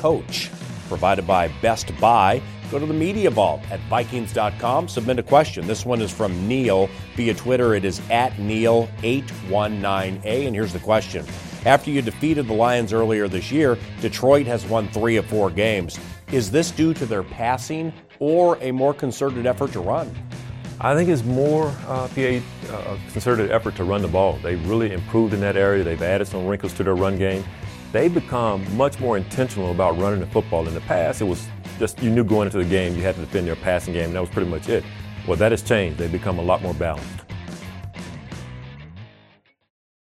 coach? Provided by Best Buy. Go to the Media Vault at Vikings.com. Submit a question. This one is from Neil via Twitter. It is at Neil819A. And here's the question. After you defeated the Lions earlier this year, Detroit has won 3 of 4 games. Is this due to their passing or a more concerted effort to run? I think it's more a concerted effort to run the ball. They've really improved in that area. They've added some wrinkles to their run game. They've become much more intentional about running the football. In the past, it was just you knew going into the game you had to defend your passing game, and that was pretty much it. Well, that has changed. They've become a lot more balanced.